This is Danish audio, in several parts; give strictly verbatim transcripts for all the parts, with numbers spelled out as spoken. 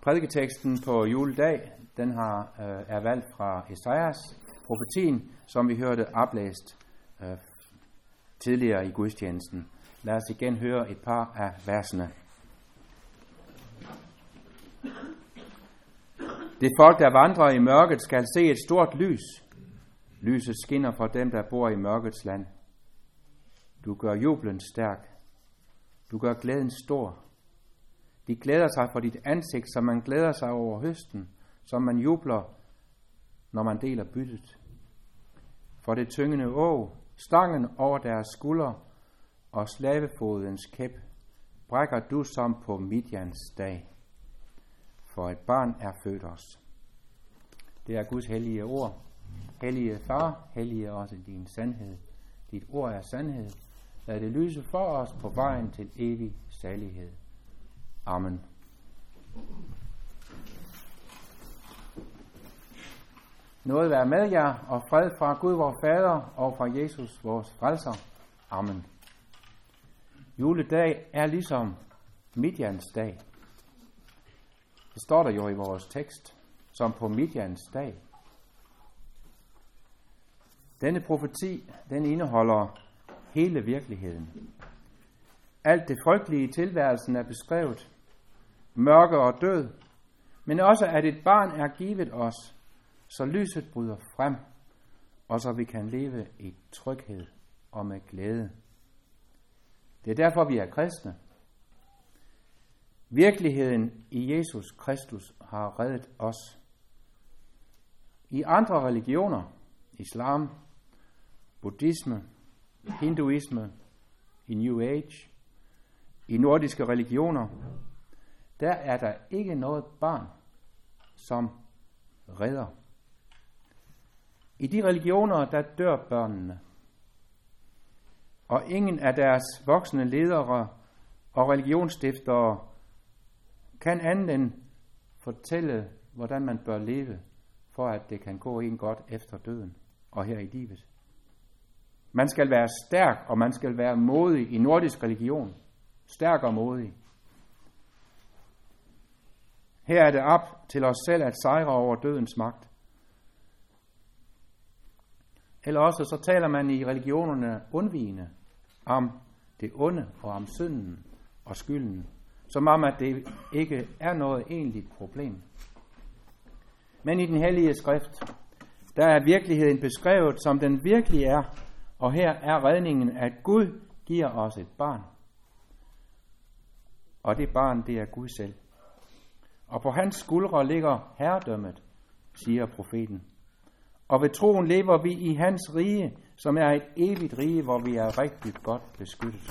Prædiketeksten på juledag, den har, øh, er valgt fra Esajas profetien, som vi hørte oplæst øh, tidligere i gudstjenesten. Lad os igen høre et par af versene. Det folk, der vandrer i mørket, skal se et stort lys. Lyset skinner for dem, der bor i mørkets land. Du gør jublen stærk. Du gør glæden stor. De glæder sig for dit ansigt, som man glæder sig over høsten, som man jubler, når man deler byttet. For det tyngende åg, stangen over deres skulder og slavefodens kæp, brækker du som på Midjans dag. For et barn er født os. Det er Guds hellige ord. Hellige far, hellige også din sandhed. Dit ord er sandhed. Lad det lyse for os på vejen til evig salighed. Amen. Nåde være med jer, og fred fra Gud vor Fader og fra Jesus vores frelser. Amen. Juledag er ligesom Midjans dag. Det står der jo i vores tekst, som på Midjans dag. Denne profeti, den indeholder hele virkeligheden. Alt det frygtelige i tilværelsen er beskrevet. Mørke og død, men også at et barn er givet os, så lyset bryder frem, og så vi kan leve i tryghed og med glæde. Det er derfor, vi er kristne. Virkeligheden i Jesus Kristus har reddet os. I andre religioner, islam, buddhisme, hinduisme, i New Age, i nordiske religioner, der er der ikke noget barn, som redder. I de religioner, der dør børnene, og ingen af deres voksne ledere og religionsstiftere kan andet end fortælle, hvordan man bør leve, for at det kan gå en godt efter døden og her i livet. Man skal være stærk, og man skal være modig i nordisk religion. Stærk og modig. Her er det op til os selv at sejre over dødens magt. Eller også så taler man i religionerne undvigende om det onde og om synden og skylden, som om at det ikke er noget egentligt problem. Men i den hellige skrift, der er virkeligheden beskrevet, som den virkelig er, og her er redningen, at Gud giver os et barn. Og det barn, det er Gud selv. Og på hans skuldre ligger herredømmet, siger profeten. Og ved troen lever vi i hans rige, som er et evigt rige, hvor vi er rigtig godt beskyttet.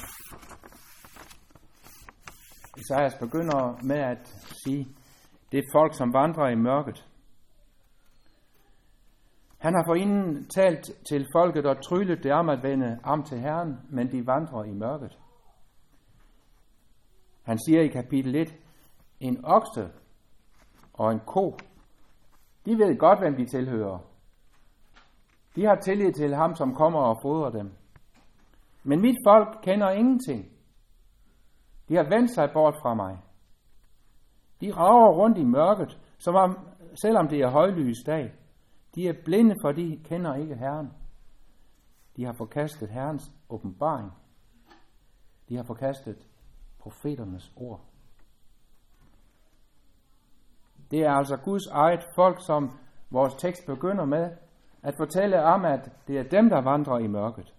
Esajas begynder med at sige, det er folk, som vandrer i mørket. Han har forinden talt til folket og tryllet det om at vende om til Herren, men de vandrer i mørket. Han siger i kapitel et, en okse og en ko, de ved godt, hvem de tilhører. De har tillid til ham, som kommer og fodrer dem. Men mit folk kender ingenting. De har vendt sig bort fra mig. De rager rundt i mørket, som om, selvom det er højlys dag. De er blinde, for de kender ikke Herren. De har forkastet Herrens åbenbaring. De har forkastet profeternes ord. Det er altså Guds eget folk, som vores tekst begynder med at fortælle om, at det er dem, der vandrer i mørket.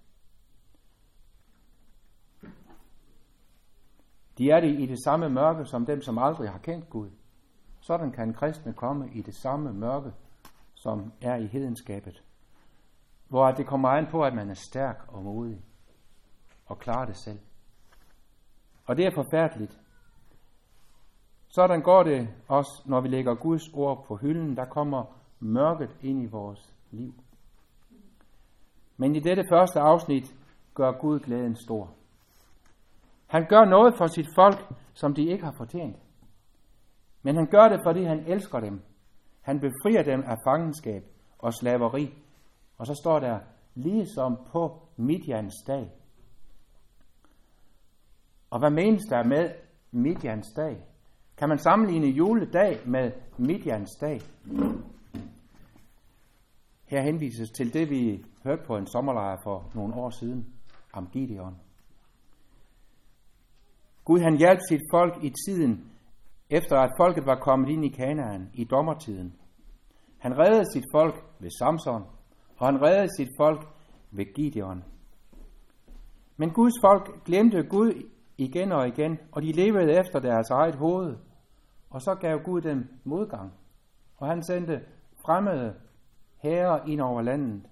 De er det i det samme mørke som dem, som aldrig har kendt Gud. Sådan kan kristne komme i det samme mørke, som er i hedenskabet, hvor det kommer an på, at man er stærk og modig og klarer det selv. Og det er forfærdeligt. Sådan går det også, når vi lægger Guds ord på hylden. Der kommer mørket ind i vores liv. Men i dette første afsnit gør Gud glæden stor. Han gør noget for sit folk, som de ikke har fortjent. Men han gør det, fordi han elsker dem. Han befrier dem af fangenskab og slaveri. Og så står der, ligesom på Midjans dag. Og hvad menes der med Midjans dag? Kan man sammenligne juledag med Midians dag? Her henvises til det, vi hørte på en sommerlejr for nogle år siden om Gideon. Gud han hjalp sit folk i tiden, efter at folket var kommet ind i Kanaan, i dommertiden. Han reddede sit folk ved Samson, og han reddede sit folk ved Gideon. Men Guds folk glemte Gud igen og igen, og de levede efter deres eget hoved. Og så gav Gud dem modgang, og han sendte fremmede hære ind over landet.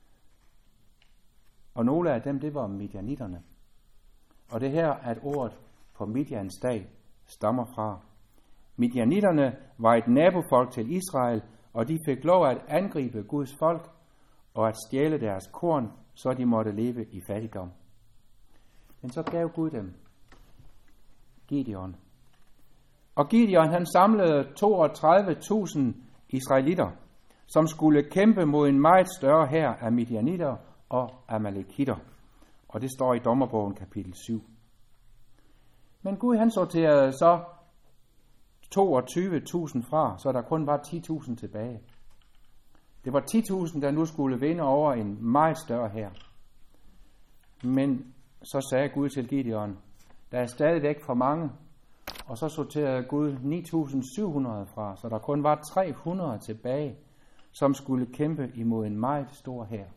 Og nogle af dem, det var midianitterne. Og det her, at ordet på Midians dag stammer fra. Midianitterne var et nabofolk til Israel, og de fik lov at angribe Guds folk og at stjæle deres korn, så de måtte leve i fattigdom. Men så gav Gud dem Gideon. Og Gideon han samlede toogtredive tusind israelitter, som skulle kæmpe mod en meget større hær af midianitter og amalekitter. Og det står i Dommerbogen kapitel syv. Men Gud han sorterede så toogtyve tusind fra, så der kun var ti tusind tilbage. Det var ti tusind, der nu skulle vinde over en meget større hær. Men så sagde Gud til Gideon, der er stadigvæk for mange, og så sorterede Gud ni tusind syv hundrede fra, så der kun var tre hundrede tilbage, som skulle kæmpe imod en meget stor hær.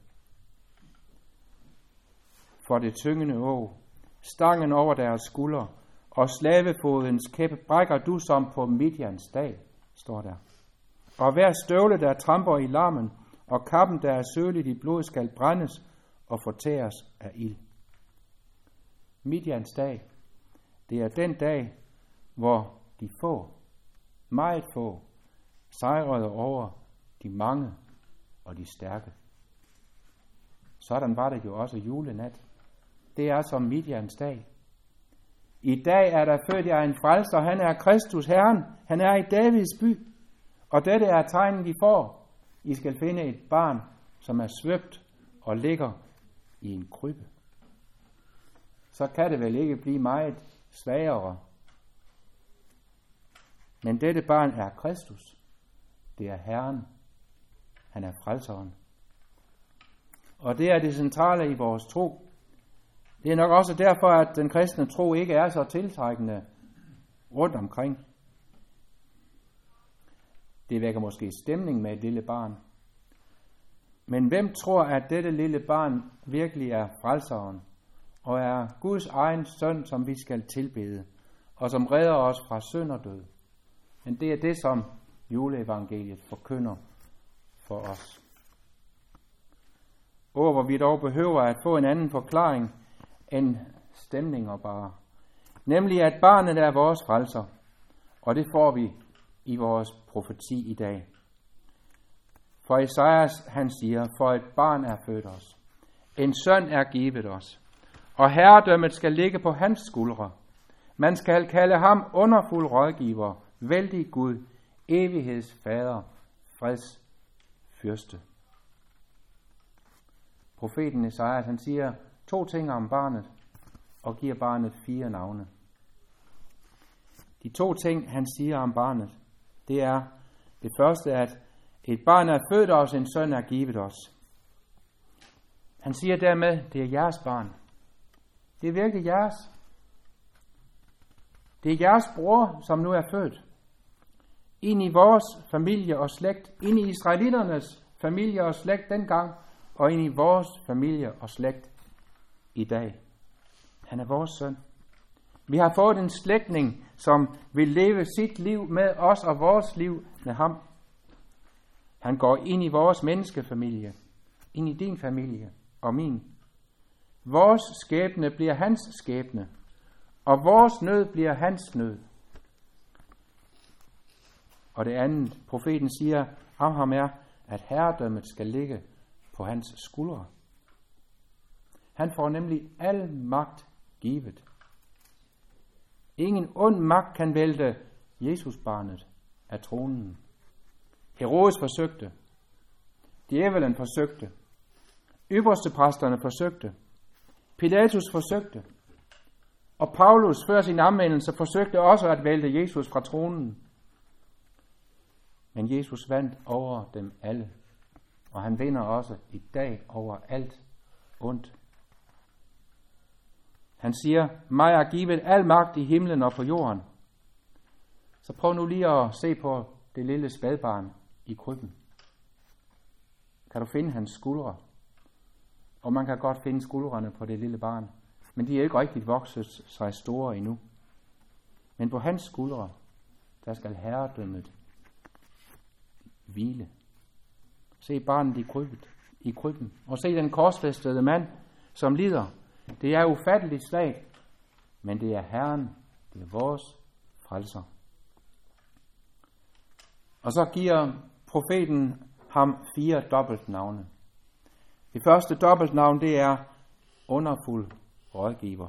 For det tyngende åg, stangen over deres skulder, og slavefodens kæppe brækker du som på Midians dag, står der. Og hver støvle, der tramper i larmen, og kappen, der er søligt i blod, skal brændes og fortæres af ild. Midians dag, det er den dag, hvor de få, meget få, sejrede over de mange og de stærke. Sådan var det jo også julenat. Det er som Midians dag. I dag er der født jer en frelser, han er Kristus Herren, han er i Davids by, og dette er tegnen, de får. I skal finde et barn, som er svøbt og ligger i en krybbe. Så kan det vel ikke blive meget svagere. Men dette barn er Kristus. Det er Herren. Han er frelseren. Og det er det centrale i vores tro. Det er nok også derfor, at den kristne tro ikke er så tiltrækkende rundt omkring. Det vækker måske stemning med et lille barn. Men hvem tror, at dette lille barn virkelig er frelseren, og er Guds egen søn, som vi skal tilbede, og som redder os fra synd og død? Men det er det, som juleevangeliet forkynder for os. Og hvor vi dog behøver at få en anden forklaring end stemninger bare. Nemlig at barnet er vores frelser, og det får vi i vores profeti i dag. For Esajas, han siger, for et barn er født os, en søn er givet os, og herredømmet skal ligge på hans skuldre. Man skal kalde ham underfuld rådgiver, vældig Gud, evighedsfader, freds fyrste. Profeten Esajas, han siger to ting om barnet, og giver barnet fire navne. De to ting, han siger om barnet, det er det første, at et barn er født os, en søn er givet os. Han siger dermed, det er jeres barn. Det er virkelig jeres. Det er jeres bror, som nu er født. Ind i vores familie og slægt, ind i israelitternes familie og slægt dengang, og ind i vores familie og slægt i dag. Han er vores søn. Vi har fået en slægtning, som vil leve sit liv med os og vores liv med ham. Han går ind i vores menneskefamilie, ind i din familie og min. Vores skæbne bliver hans skæbne, og vores nød bliver hans nød. Og det andet, profeten siger om ham er, at herredømmet skal ligge på hans skuldre. Han får nemlig al magt givet. Ingen ond magt kan vælte Jesusbarnet af tronen. Herodes forsøgte. Djævelen forsøgte. Ypperstepræsterne forsøgte. Pilatus forsøgte. Og Paulus før sin omvendelse forsøgte også at vælte Jesus fra tronen. Men Jesus vandt over dem alle. Og han vinder også i dag over alt ondt. Han siger, mig er givet al magt i himlen og på jorden. Så prøv nu lige at se på det lille spædbarn i krybben. Kan du finde hans skuldre? Og man kan godt finde skuldrene på det lille barn. Men de er ikke rigtig vokset sig store endnu. Men på hans skuldre, der skal herredømmet hvile. Se barnet i krybben, i krybben. Og se den korsfæstede mand, som lider. Det er ufatteligt svagt, men det er Herren, det er vores frelser. Og så giver profeten ham fire dobbeltnavne. Det første dobbeltnavn, det er underfuld rådgiver.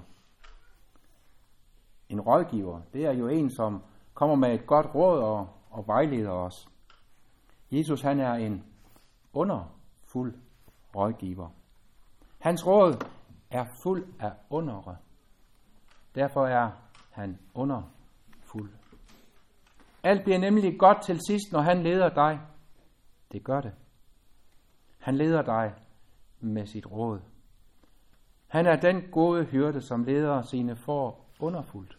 En rådgiver, det er jo en, som kommer med et godt råd og, og vejleder os. Jesus, han er en underfuld rådgiver. Hans råd er fuld af undere. Derfor er han underfuld. Alt bliver nemlig godt til sidst, når han leder dig. Det gør det. Han leder dig med sit råd. Han er den gode hyrde, som leder sine får underfuldt.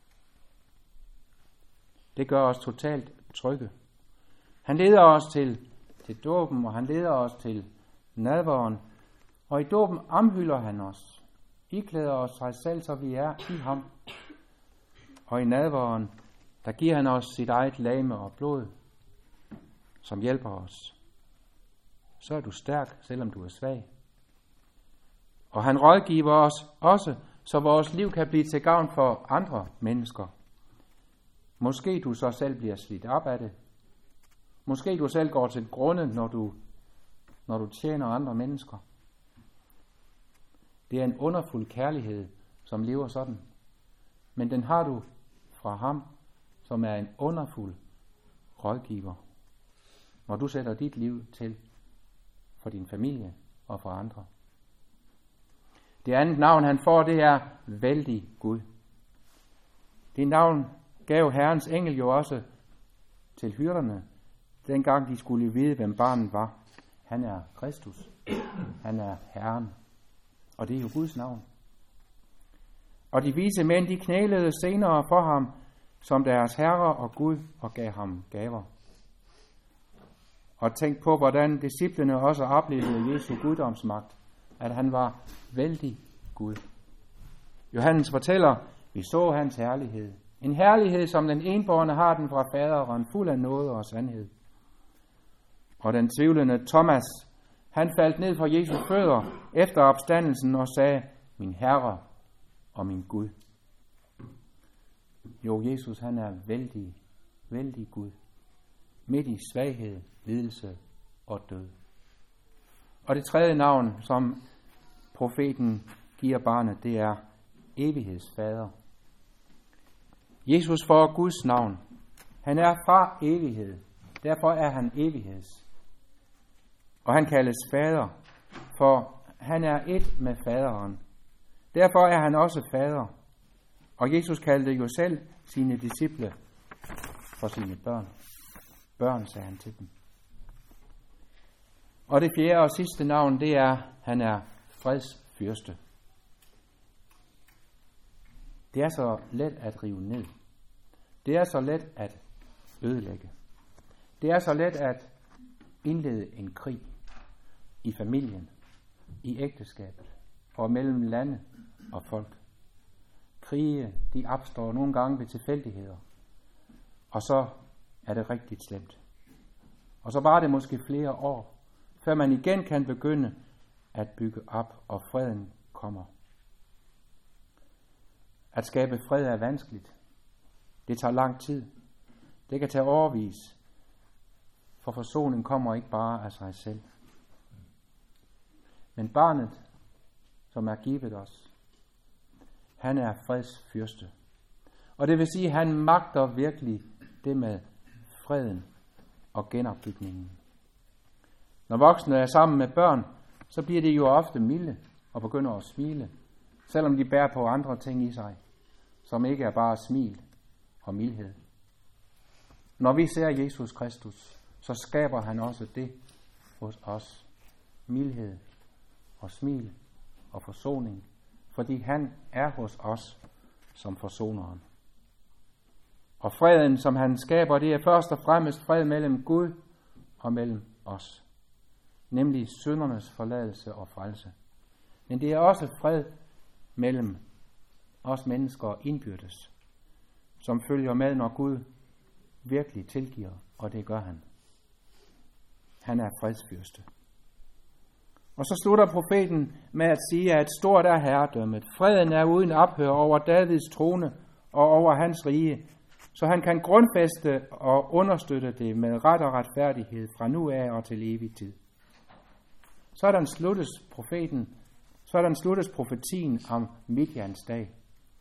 Det gør os totalt trygge. Han leder os til, til dåben, og han leder os til nadveren. Og i dåben omhylder han os. Iklæder os sig selv, så vi er i ham. Og i nadveren, der giver han os sit eget legeme og blod, som hjælper os. Så er du stærk, selvom du er svag. Og han rådgiver os også, så vores liv kan blive til gavn for andre mennesker. Måske du så selv bliver slidt op af det. Måske du selv går til grunde, når du, når du tjener andre mennesker. Det er en underfuld kærlighed, som lever sådan. Men den har du fra ham, som er en underfuld rådgiver. Når du sætter dit liv til for din familie og for andre. Det andet navn, han får, det er vældig Gud. Det navn gav Herrens engel jo også til hyrderne, dengang de skulle vide, hvem barnet var. Han er Kristus. Han er Herren. Og det er jo Guds navn. Og de vise mænd, de knælede senere for ham, som deres herre og Gud, og gav ham gaver. Og tænk på, hvordan disciplene også oplevede Jesu guddomsmagt, at han var vældig Gud. Johannes fortæller, vi så hans herlighed. En herlighed, som den enbårne har den fra faderen, fuld af nåde og sandhed. Og den tvivlende Thomas, han faldt ned fra Jesu fødder efter opstandelsen og sagde, min Herre og min Gud. Jo, Jesus, han er vældig, vældig Gud. Midt i svaghed, lidelse og død. Og det tredje navn, som profeten giver barnet, det er evighedsfader. Jesus får Guds navn. Han er fra evighed. Derfor er han evigheds. Og han kaldes fader, for han er et med faderen. Derfor er han også fader. Og Jesus kaldte jo selv sine disciple for sine børn. Børn, sagde han til dem. Og det fjerde og sidste navn, det er, han er fredsfyrste. Det er så let at rive ned. Det er så let at ødelægge. Det er så let at indlede en krig i familien, i ægteskabet og mellem lande og folk. Krige, de opstår nogle gange ved tilfældigheder. Og så er det rigtig slemt. Og så var det måske flere år, før man igen kan begynde at bygge op, og freden kommer. At skabe fred er vanskeligt. Det tager lang tid. Det kan tage årevis. For forsoning kommer ikke bare af sig selv. Men barnet, som er givet os, han er fredsfyrste. Og det vil sige, at han magter virkelig det med freden og genopbygningen. Når voksne er sammen med børn, så bliver de jo ofte milde og begynder at smile, selvom de bærer på andre ting i sig. som ikke er bare smil og mildhed. Når vi ser Jesus Kristus, så skaber han også det hos os. Mildhed og smil og forsoning, fordi han er hos os som forsoneren. Og freden, som han skaber, det er først og fremmest fred mellem Gud og mellem os. Nemlig syndernes forladelse og frelse. Men det er også fred mellem os mennesker indbyrdes, som følger med, når Gud virkelig tilgiver, og det gør han. Han er fredsfyrste. Og så slutter profeten med at sige, at stort er herredømmet. Freden er uden ophør over Davids trone og over hans rige, så han kan grundfæste og understøtte det med ret og retfærdighed fra nu af og til evig tid. Sådan sluttes profeten, sådan sluttes profetien om Midjans dag.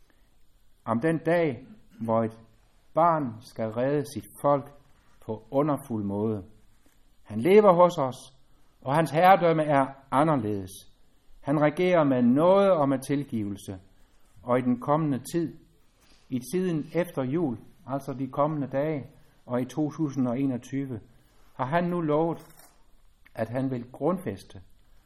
Om den dag, hvor et barn skal redde sit folk på underfuld måde. Han lever hos os, og hans herredømme er anderledes. Han regerer med nåde og med tilgivelse, og i den kommende tid, i tiden efter jul, altså de kommende dage, og i to tusind og enogtyve, har han nu lovet, at han vil grundfæste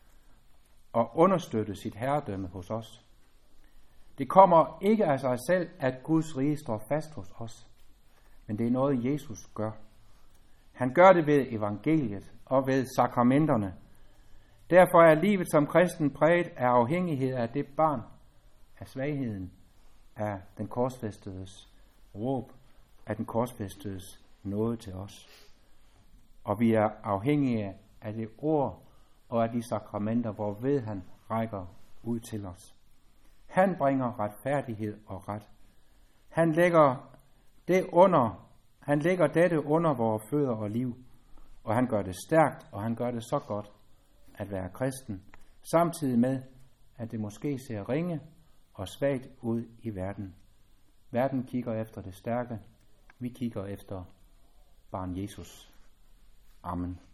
og understøtte sit herredømme hos os. Det kommer ikke af sig selv, at Guds rige står fast hos os, men det er noget, Jesus gør. Han gør det ved evangeliet og ved sakramenterne. Derfor er livet som kristen præget af afhængighed af det barn, af svagheden, af den korsfæstedes råb, af den korsfæstedes nåde til os. Og vi er afhængige af det ord og af de sakramenter, hvorved han rækker ud til os. Han bringer retfærdighed og ret. Han lægger det under, han lægger dette under vores fødder og liv, og han gør det stærkt, og han gør det så godt at være kristen, samtidig med, at det måske ser ringe og svagt ud i verden. Verden kigger efter det stærke, vi kigger efter barn Jesus. Amen.